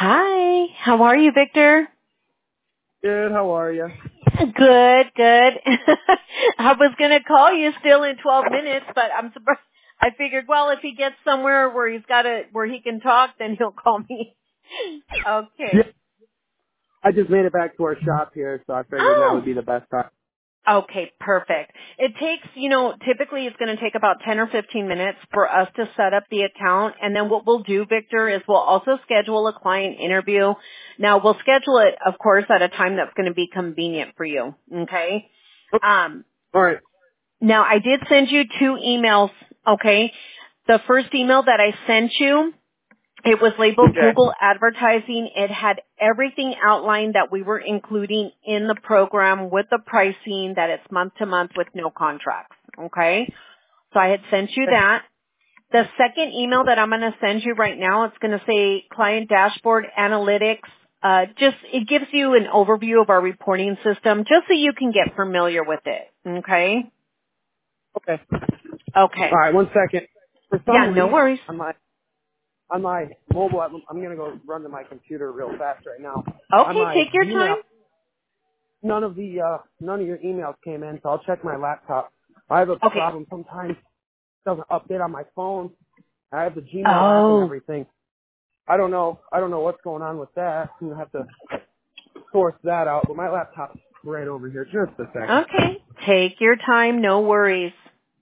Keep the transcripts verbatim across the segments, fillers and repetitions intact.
Hi. How are you, Victor? Good. How are you? Good, good. I was going to call you still in twelve minutes, but I'm surprised. I figured, well, if he gets somewhere where he's got to, where he can talk, then he'll call me. Yeah. Okay. I just made it back to our shop here, so I figured now Oh. would be the best time. Okay, perfect. It takes, you know, typically it's going to take about ten or fifteen minutes for us to set up the account. And then what we'll do, Victor, is we'll also schedule a client interview. Now we'll schedule it, of course, at a time that's going to be convenient for you. Okay. Um, All right. now I did send you two emails. Okay. The first email that I sent you, it was labeled Okay. Google Advertising. It had everything outlined that we were including in the program with the pricing, that it's month to month with no contracts. Okay? So I had sent you that. The second email that I'm going to send you right now, it's going to say Client Dashboard Analytics. Uh, just, it gives you an overview of our reporting system just so you can get familiar with it. Okay? Okay. Okay. All right. One second. For some Yeah, no reason, worries. on my on my mobile, I'm, I'm gonna go run to my computer real fast right now. On Okay, my take your Gmail, time. none of the uh, none of your emails came in, so I'll check my laptop. I have a Okay. problem sometimes. It doesn't update on my phone. I have the Gmail app and Oh. everything. I don't know. I don't know what's going on with that. I'm gonna have to source that out. But my laptop's right over here. Just a second. Okay. Take your time, no worries.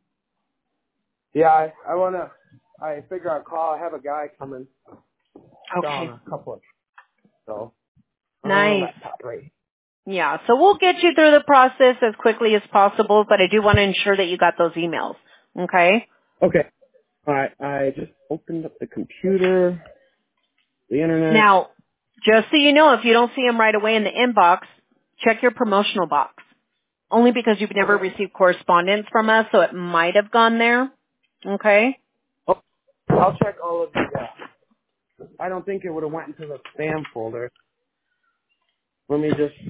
Yeah, I, I wanna. I figure I'll call. I have a guy coming down Okay. a couple of so. Uh, Nice. laptop right. Yeah, so we'll get you through the process as quickly as possible, but I do want to ensure that you got those emails. Okay? Okay. All right. I just opened up the computer, the internet. Now, just so you know, if you don't see them right away in the inbox, check your promotional box. Only because you've never Okay. received correspondence from us, so it might have gone there. Okay? Oh, I'll check all of the. Uh, I don't think it would have went into the spam folder. Let me just.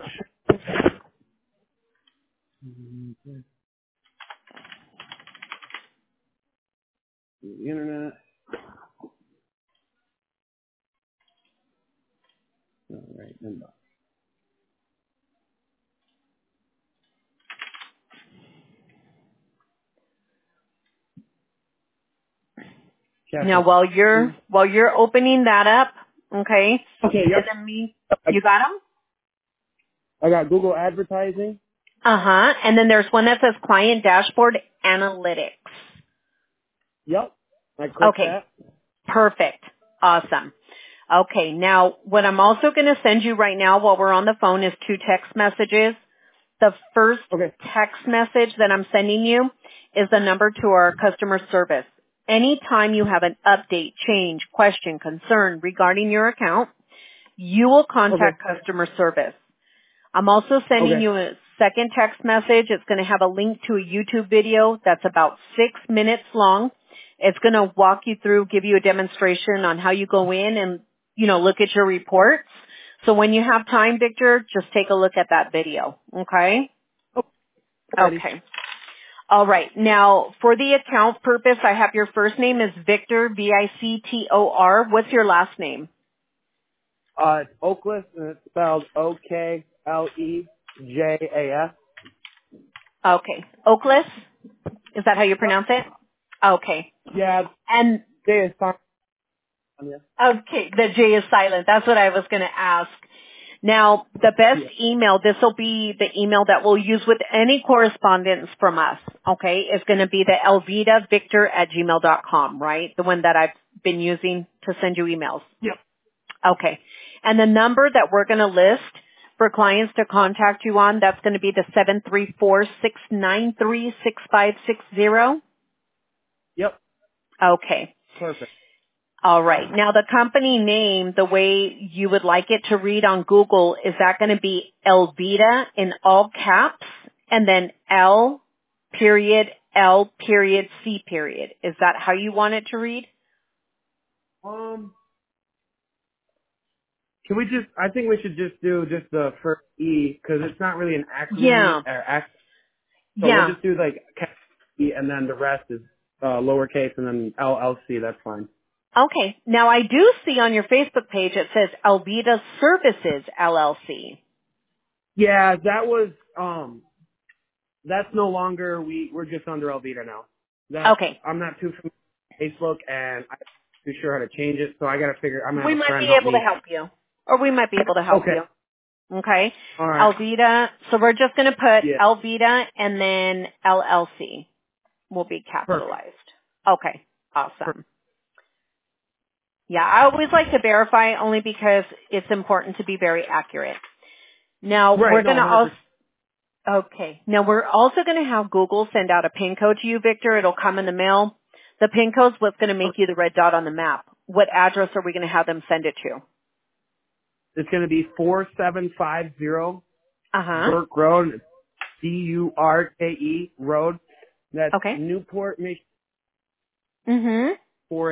The internet. All right. Inbox. Now, Captain. while you're, while you're opening that up, okay, Okay. and Yep. then me, I, you got 'em? I got Google Advertising. Uh-huh. And then there's one that says Client Dashboard Analytics. Yep. I clicked Okay. that. Perfect. Awesome. Okay. Now, what I'm also going to send you right now while we're on the phone is two text messages. The first Okay. text message that I'm sending you is the number to our customer service. Anytime you have an update, change, question, concern regarding your account, you will Okay. contact customer service. I'm also sending Okay. you a second text message. It's going to have a link to a YouTube video that's about six minutes long. It's going to walk you through, give you a demonstration on how you go in and, you know, look at your reports. So when you have time, Victor, just take a look at that video. Okay? Oh, ready. Okay. All right. Now, for the account purpose, I have your first name is Victor, V I C T O R. What's your last name? Uh, it's Oakless, and it's spelled O K L E J A S. Okay. Oakless? Is that how you Yep. pronounce it? Okay. Yeah, And J is fine. Yeah. okay, the J is silent. That's what I was going to ask. Now, the best Yeah. email, this will be the email that we'll use with any correspondence from us, okay, is going to be the elvita victor at gmail dot com, right? The one that I've been using to send you emails. Yep. Okay. And the number that we're going to list for clients to contact you on, that's going to be the seven three four, six nine three, six five six zero. Yep. Okay. Perfect. All right. Now the company name, the way you would like it to read on Google, is that going to be Elvita in all caps and then L period L period C period? Is that how you want it to read? Um, can we just? I think we should just do just the first E because it's not really an acronym Yeah. or ac So we'll Yeah. just do like cap E and then the rest is uh, lowercase and then L L C. That's fine. Okay. Now I do see on your Facebook page it says Alvita Services L L C. Yeah, that was um that's no longer we we're just under Alvita now. That Okay. I'm not too familiar with Facebook and I'm not too sure how to change it, so I gotta figure I'm gonna We have a might friend be help able to me. help you. Or we might be able to help Okay. you. Okay. All right. Alvita. So we're just going to put Yeah. Alvita and then L L C will be Perfect. capitalized. Okay. Perfect. Awesome. Yeah, I always like to verify only because it's important to be very accurate. Now we're Right, no, going to one hundred also, percent. okay. Now we're also going to have Google send out a PIN code to you, Victor. It'll come in the mail. The PIN code's what's going to make you the red dot on the map. What address are we going to have them send it to? It's gonna be four seven five zero Uh-huh. Burke Road, D U R K E Road. That's Okay. Newport, Michigan. Mm-hmm. For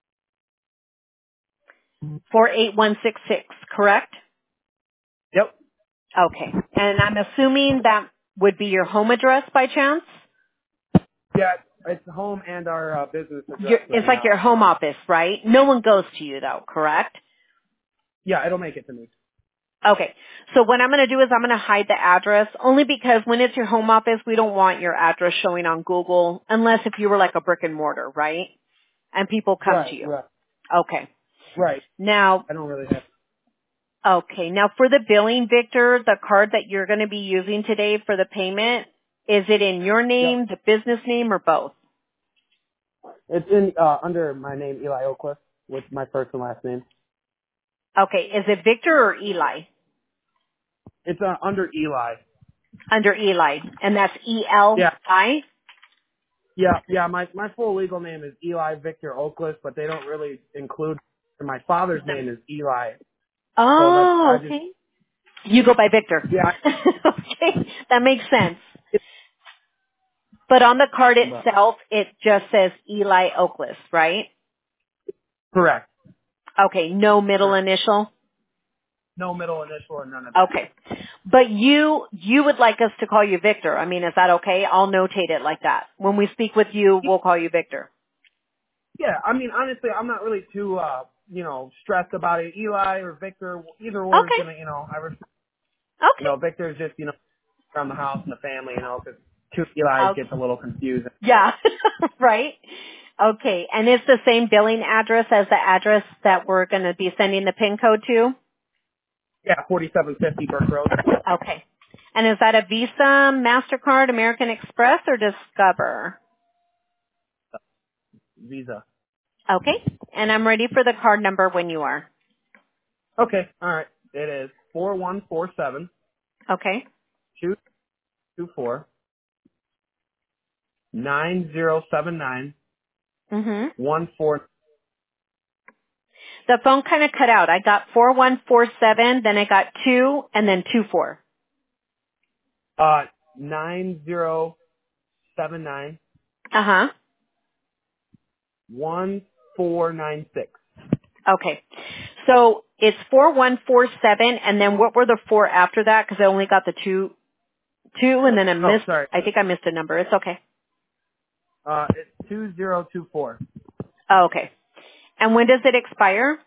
four eight one six six, correct? Yep. Okay. And I'm assuming that would be your home address by chance? Yeah, it's home and our uh, business Your, address right it's like now. your home office, right? No one goes to you though, correct? Yeah, it'll make it to me. Okay. So what I'm going to do is I'm going to hide the address only because when it's your home office, we don't want your address showing on Google unless if you were like a brick and mortar, right? And people come to Right, you. right, Okay. right. Now, I don't really have. okay. Now for the billing, Victor, the card that you're going to be using today for the payment, is it in your Yep. name, the business name, or both? It's in uh, under my name, Eli Oakcliffe, with my first and last name. Okay. Is it Victor or Eli? It's uh, under Eli. Under Eli. And that's E L Yeah, I? yeah, yeah. My my full legal name is Eli Victor Oakcliffe, but they don't really include. And my father's name is Eli, so that's I Oh, just okay. You go by Victor. yeah. Okay. That makes sense. It's, But on the card but, itself, it just says Eli Oaklis, right? correct. Okay. No middle Correct. initial? No middle initial or none of that. Okay. But you, you would like us to call you Victor. I mean, is that okay? I'll notate it like that. When we speak with you, we'll call you Victor. Yeah, I mean, honestly, I'm not really too, uh, you know, stressed about it. Eli or Victor, either or is Okay. gonna, you know, I, res- you know, Okay. Victor is just, you know, around the house and the family, you know, because two Eli's Okay. gets a little confusing. Yeah. Right? Okay. And it's the same billing address as the address that we're going to be sending the PIN code to? Yeah, forty-seven fifty Burke Road. Okay. And is that a Visa, MasterCard, American Express, or Discover? Visa. Okay. And I'm ready for the card number when you are. Okay, all right. It is four one four seven Okay. two two four nine zero seven nine Mm-hmm. one four The phone kind of cut out. I got four one four seven, then I got two, and then two four. uh nine zero seven nine Uh-huh. one four nine six. Okay. So it's four one four seven, and then what were the four after that? Because I only got the two, two, and then I Oh, missed, sorry. I think I missed a number. It's okay. Uh, it's two zero two four. Oh, okay. And when does it expire?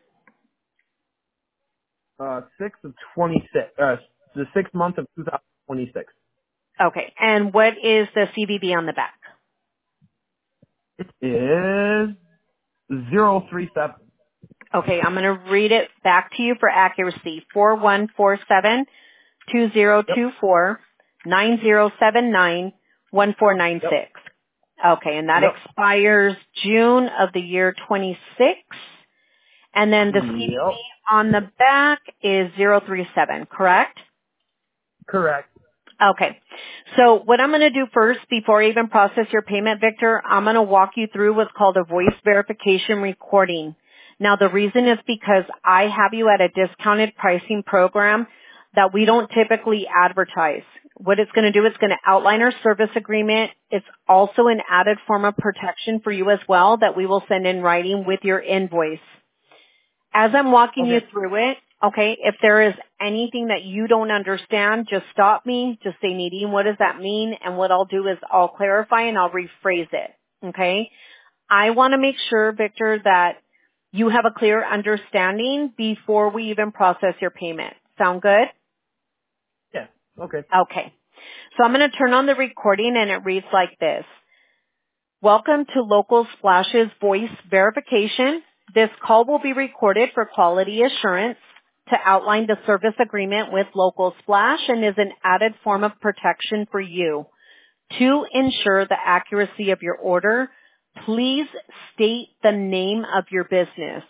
Uh, six of twenty six. Uh, the sixth month of two thousand twenty six. Okay. And what is the C V V on the back? It is zero three seven. Okay, I'm going to read it back to you for accuracy. Four one four seven two zero Yep. two four nine zero seven nine one four nine Yep. six. Okay, and that Yep. expires June of the year twenty-six. And then the C V V Yep. on the back is zero three seven, correct? Correct. Okay. So what I'm going to do first, before I even process your payment, Victor, I'm going to walk you through what's called a voice verification recording. Now, the reason is because I have you at a discounted pricing program that we don't typically advertise. What it's going to do, it's going to outline our service agreement. It's also an added form of protection for you as well that we will send in writing with your invoice. As I'm walking you Okay. through it, okay, if there is anything that you don't understand, just stop me. Just say, Nadine, what does that mean? And what I'll do is I'll clarify and I'll rephrase it, okay? I want to make sure, Victor, that you have a clear understanding before we even process your payment. Sound good? Yeah. Okay. Okay. So I'm going to turn on the recording and it reads like this. Welcome to Local Splash's voice verification. This call will be recorded for quality assurance to outline the service agreement with Local Splash and is an added form of protection for you. To ensure the accuracy of your order, please state the name of your business.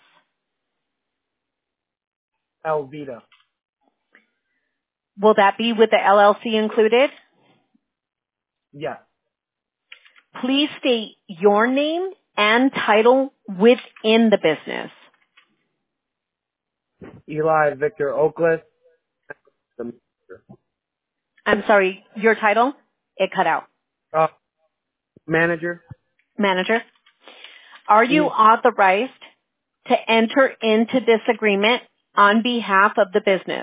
Elvita. Will that be with the L L C included? Yeah. Please state your name and title within the business. Eli Victor Oakless. The I'm sorry, your title? It cut out. uh, manager. Manager. Are you Mm. authorized to enter into this agreement on behalf of the business?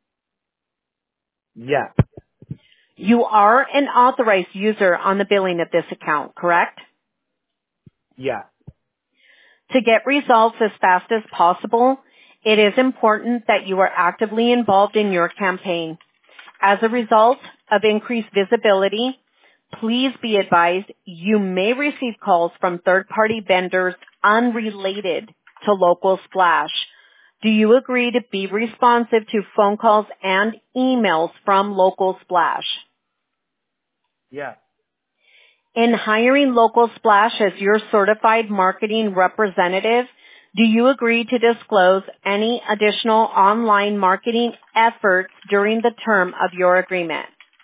Yeah. You are an authorized user on the billing of this account, correct? Yeah. To get results as fast as possible, it is important that you are actively involved in your campaign. As a result of increased visibility, please be advised you may receive calls from third-party vendors unrelated to Local Splash. Do you agree to be responsive to phone calls and emails from Local Splash? Yeah. In hiring Local Splash as your certified marketing representative, do you agree to disclose any additional online marketing efforts during the term of your agreement?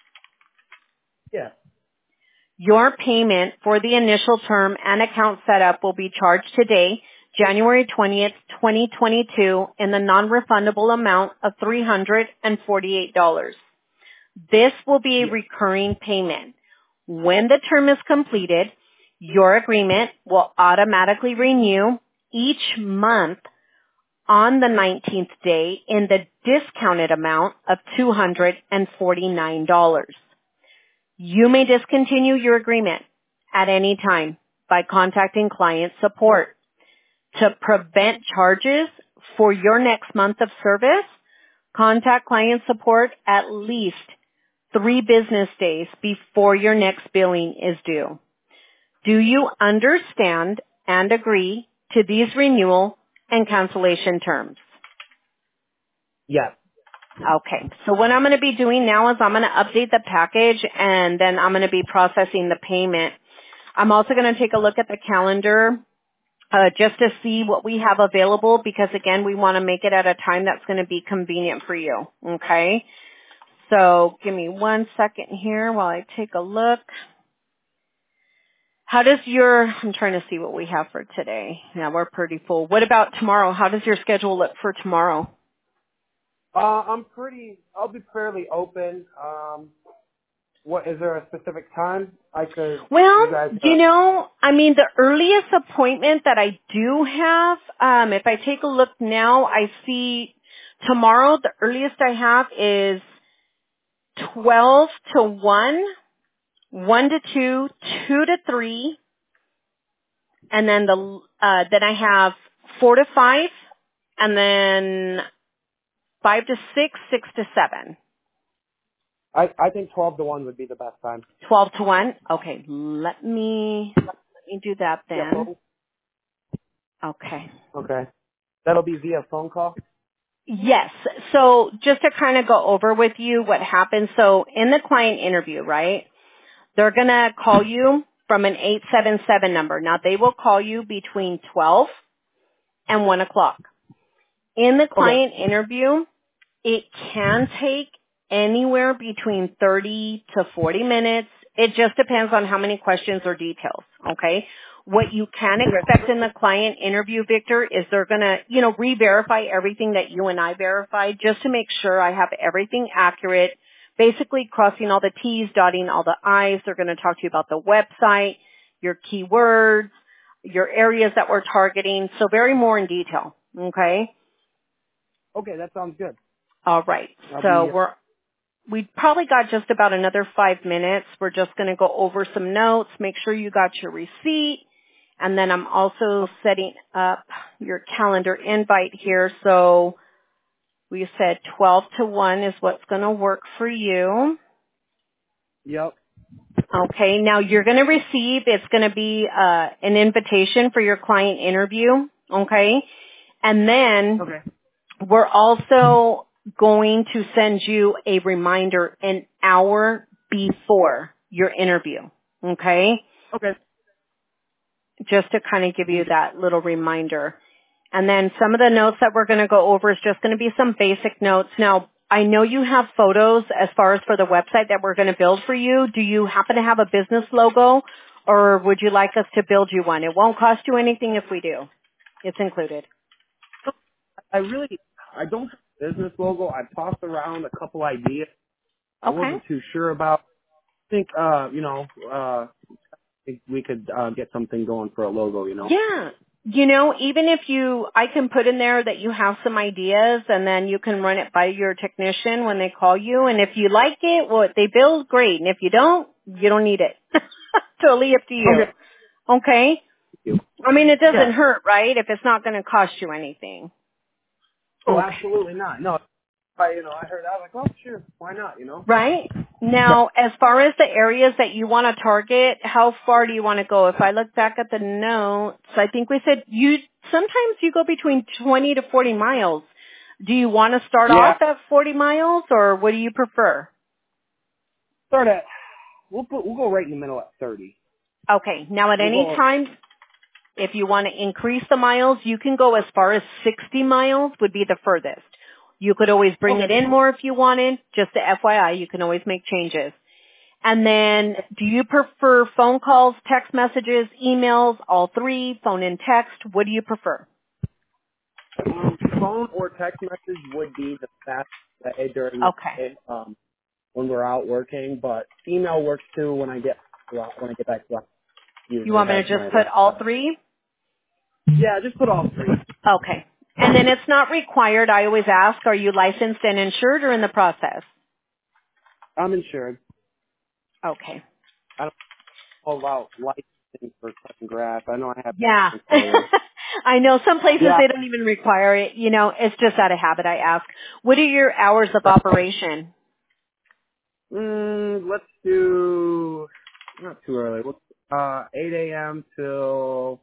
Yeah. Your payment for the initial term and account setup will be charged today, January twentieth, twenty twenty-two, in the non-refundable amount of three hundred forty-eight dollars. This will be a Yeah. recurring payment. When the term is completed, your agreement will automatically renew each month on the nineteenth day in the discounted amount of two hundred forty-nine dollars. You may discontinue your agreement at any time by contacting client support. To prevent charges for your next month of service, contact client support at least three business days before your next billing is due. Do you understand and agree to these renewal and cancellation terms? Yeah. Okay, so what I'm going to be doing now is I'm going to update the package and then I'm going to be processing the payment. I'm also going to take a look at the calendar uh, just to see what we have available because, again, we want to make it at a time that's going to be convenient for you, okay? So give me one second here while I take a look. How does your, I'm trying to see what we have for today. Yeah, we're pretty full. What about tomorrow? How does your schedule look for tomorrow? Uh, I'm pretty. I'll be fairly open. Um, what is there a specific time I could? You Well, guys. Uh, you know, I mean, the earliest appointment that I do have, um, if I take a look now, I see tomorrow the earliest I have is twelve to one, one to two, two to three, and then the uh, then I have four to five, and then five to six, six to seven. I I think twelve to one would be the best time. Twelve to one. Okay, let me let me do that Yeah. then. Phone? Okay. Okay. That'll be via phone call. Yes. So just to kind of go over with you what happens. So in the client interview, right, they're going to call you from an eight seven seven number. Now they will call you between twelve and one o'clock. In the Okay. client interview, it can take anywhere between thirty to forty minutes. It just depends on how many questions or details, okay? What you can expect in the client interview, Victor, is they're going to, you know, re-verify everything that you and I verified just to make sure I have everything accurate, basically crossing all the T's, dotting all the I's. They're going to talk to you about the website, your keywords, your areas that we're targeting, so very more in detail, okay? Okay, that sounds good. All right. I'll So be. we're we probably got just about another five minutes. We're just going to go over some notes, make sure you got your receipt, And then I'm also setting up your calendar invite here. So we said twelve to one is what's going to work for you. Yep. Okay. Now you're going to receive, it's going to be uh, an invitation for your client interview. Okay. And then Okay. we're also going to send you a reminder an hour before your interview. Okay. Okay. Just to kind of give you that little reminder. And then some of the notes that we're going to go over is just going to be some basic notes. Now, I know you have photos as far as for the website that we're going to build for you. Do you happen to have a business logo, or would you like us to build you one? It won't cost you anything if we do. It's included. I really, I don't have a business logo. I tossed around a couple ideas. I Okay. wasn't too sure about. I think, uh, you know, uh, I think we could uh, get something going for a logo, you know. Yeah. You know, even if you, I can put in there that you have some ideas and then you can run it by your technician when they call you. And if you like it, what they build, great. And if you don't, you don't need it. Totally up to you. Okay. Okay? Thank you. I mean, it doesn't Yeah. hurt, right? If it's not going to cost you anything. Oh, Okay. absolutely not. No, I, you know, I heard that. I was like, oh, sure, why not? You know. Right? Yeah. Now, as far as the areas that you want to target, how far do you want to go? If I look back at the notes, I think we said you, sometimes you go between twenty to forty miles. Do you want to start Yeah. off at forty miles, or what do you prefer? Start at. We'll put. We'll go right in the middle at thirty. Okay. Now at We'll any go. time, if you want to increase the miles, you can go as far as sixty miles would be the furthest. You could always bring it Okay. in more if you wanted. Just the F Y I, you can always make changes. And then, do you prefer phone calls, text messages, emails, all three, phone and text? What do you prefer? Um, phone or text message would be the best way during the Okay. day, um, when we're out working, but email works too when I get when I get back to work. You Usually want me has to my just put all laptop. three? Yeah, just put all three. Okay. And then it's not required. I always ask, are you licensed and insured or in the process? I'm insured. Okay. I don't know about licensing for cutting grass. I know I have Yeah. solar. I know some places Yeah. they don't even require it. You know, it's just out of habit I ask. What are your hours of Right. operation? Mm, let's do not too early. Let's, uh, eight a.m. till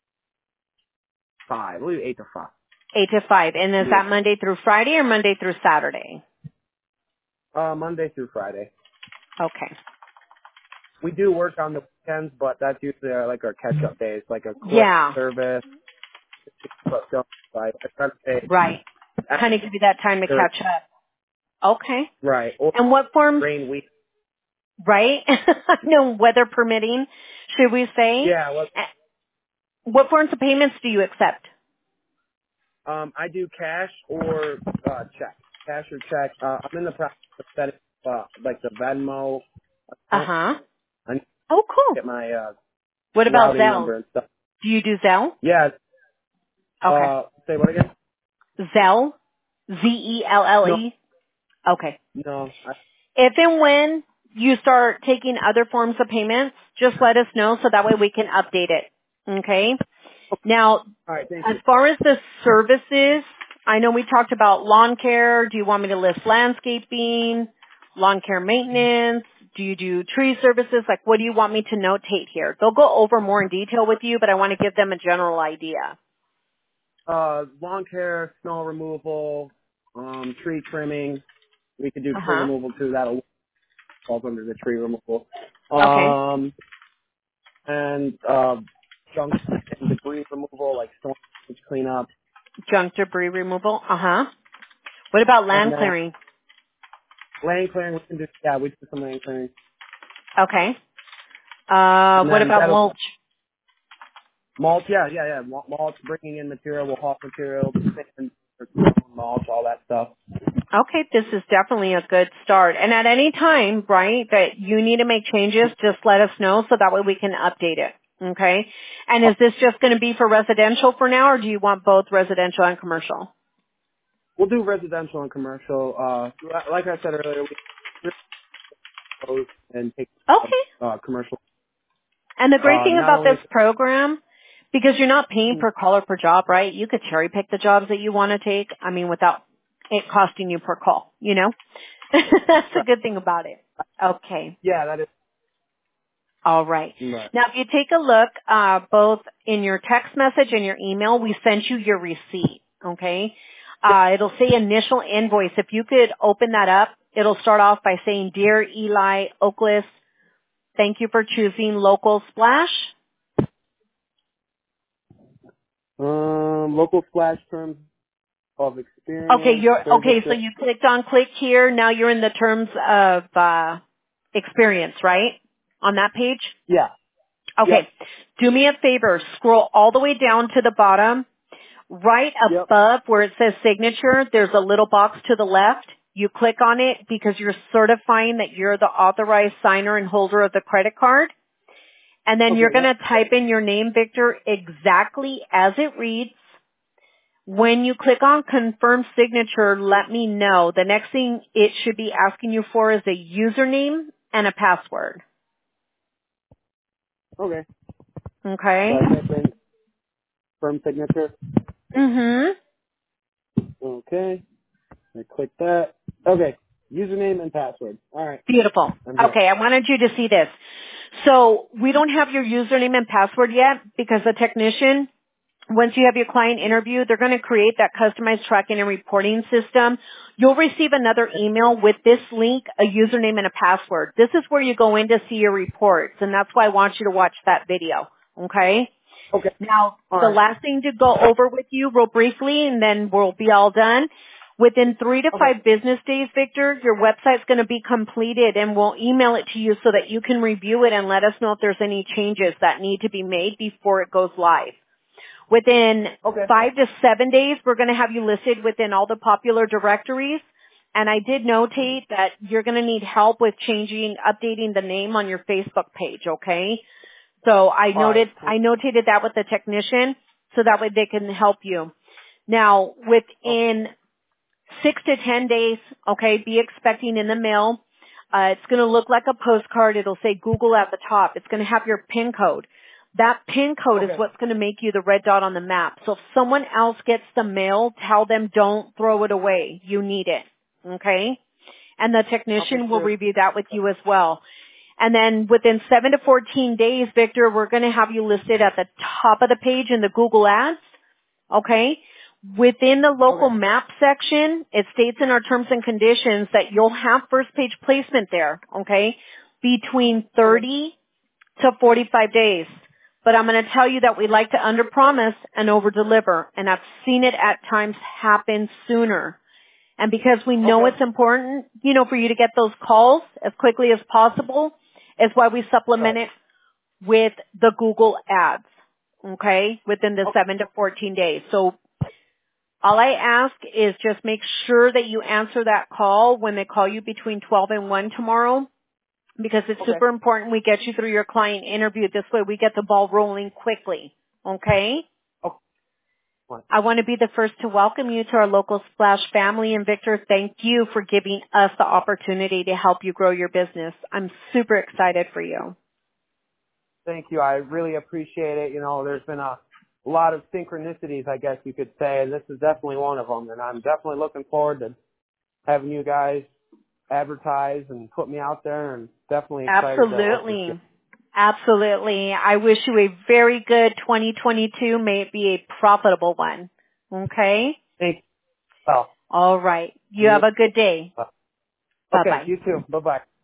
five. We'll do eight to five. eight to five. And is Yeah. that Monday through Friday or Monday through Saturday? Uh, Monday through Friday. Okay. We do work on the weekends, but that's usually our, like our catch-up days, like a quick Yeah. service. But don't, I I try to say Right. Kind of give you that time to after, catch up. Okay. right, or And what forms, rain week. right? No, weather permitting, should we say? Yeah, well, Eh, What forms of payments do you accept? um, I do cash or uh, check, cash or check. Uh, I'm in the process of setting up, uh, like the Venmo account. Uh-huh. I need to Oh, cool. get my uh, What about routing Zelle? number and stuff. Do you do Zelle? Yeah. Okay. Uh, say what again? Zelle? Z E L L No, E? Okay. no. I, If and when you start taking other forms of payments, just let us know so that way we can update it. Okay? Now, all right, thank as you. far as the services, I know we talked about lawn care. Do you want me to list landscaping, lawn care maintenance? Do you do tree services? Like, what do you want me to notate here? They'll go over more in detail with you, but I want to give them a general idea. Uh, lawn care, snow removal, um, tree trimming. We could do tree Uh-huh. removal too. That'll fall under the tree removal. Okay. Um, and uh, junk and debris removal, like storm damage cleanup. Junk debris removal. Uh-huh. What about And land then clearing? land clearing, we can do. Yeah, we do some land clearing. Okay. Uh, And what then about that'll mulch? mulch. Yeah, yeah, yeah. Mul- Mulch, bringing in material, we'll haul material, sand, mulch, all that stuff. Okay, this is definitely a good start. And at any time, right, that you need to make changes, just let us know so that way we can update it. Okay? And is this just going to be for residential for now, or do you want both residential and commercial? We'll do residential and commercial. Uh, li- like I said earlier, we close and take uh, Okay. uh, commercial. And the great Uh, thing not about only this program Because you're not paying per call or per job, right? You could cherry pick the jobs that you want to take. I mean, without it costing you per call, you know? That's a good thing about it. Okay. Yeah, that is. All right. Right. Now, if you take a look, uh, both in your text message and your email, we sent you your receipt. Okay. Uh, it'll say initial invoice. If you could open that up, it'll start off by saying, Dear Eli Oakless, thank you for choosing Local Splash. Um, local splash terms of experience. Okay, you're, okay, so service- you clicked on click here. Now you're in the terms of, uh, experience, right? On that page? Yeah. Okay. Yep. Do me a favor. Scroll all the way down to the bottom. Right Yep. above where it says signature, there's a little box to the left. You click on it because you're certifying that you're the authorized signer and holder of the credit card. And then Okay, you're going to yep. type in your name, Victor, exactly as it reads. When you click on confirm signature, let me know. The next thing it should be asking you for is a username and a password. Okay. Okay? So I type in firm signature. Mm-hmm. Okay. I click that. Okay. Username and password. All right. Beautiful. I'm here. Okay, I wanted you to see this. So we don't have your username and password yet because the technician, once you have your client interview, they're going to create that customized tracking and reporting system. You'll receive another email with this link, a username and a password. This is where you go in to see your reports, and that's why I want you to watch that video. Okay? Okay. Now, All the right. last thing to go over with you real briefly, and then we'll be all done. Within three to Okay. five business days, Victor, your website's going to be completed, and we'll email it to you so that you can review it and let us know if there's any changes that need to be made before it goes live. Within Okay. five to seven days, we're going to have you listed within all the popular directories. And I did notate that you're going to need help with changing, updating the name on your Facebook page, okay? So I All noted, right. I notated that with the technician so that way they can help you. Now, within six to ten days, okay, be expecting in the mail. Uh, it's going to look like a postcard. It'll say Google at the top. It's going to have your PIN code. That PIN code Okay. is what's going to make you the red dot on the map. So if someone else gets the mail, tell them don't throw it away. You need it. Okay? And the technician Okay, will sure. review that with you as well. And then within seven to fourteen days, Victor, we're going to have you listed at the top of the page in the Google Ads. Okay? Within the local Okay. map section, it states in our terms and conditions that you'll have first page placement there, okay, between thirty to forty-five days. But I'm going to tell you that we like to underpromise and overdeliver, and I've seen it at times happen sooner. And because we know Okay. it's important, you know, for you to get those calls as quickly as possible, is why we supplement Right. it with the Google Ads, okay, within the Okay. seven to fourteen days. So all I ask is just make sure that you answer that call when they call you between twelve and one tomorrow, because it's Okay. super important we get you through your client interview. This way we get the ball rolling quickly. Okay? Okay. Fine. I want to be the first to welcome you to our local Splash family. And Victor, thank you for giving us the opportunity to help you grow your business. I'm super excited for you. Thank you. I really appreciate it. You know, there's been a lot of synchronicities, I guess you could say, and this is definitely one of them. And I'm definitely looking forward to having you guys advertise and put me out there, and definitely excited to work with you. Absolutely. Absolutely. I wish you a very good twenty twenty-two. May it be a profitable one. Okay? Thank you. Well, All right. You you, have a good day. uh, okay, Bye-bye. you too. Bye-bye.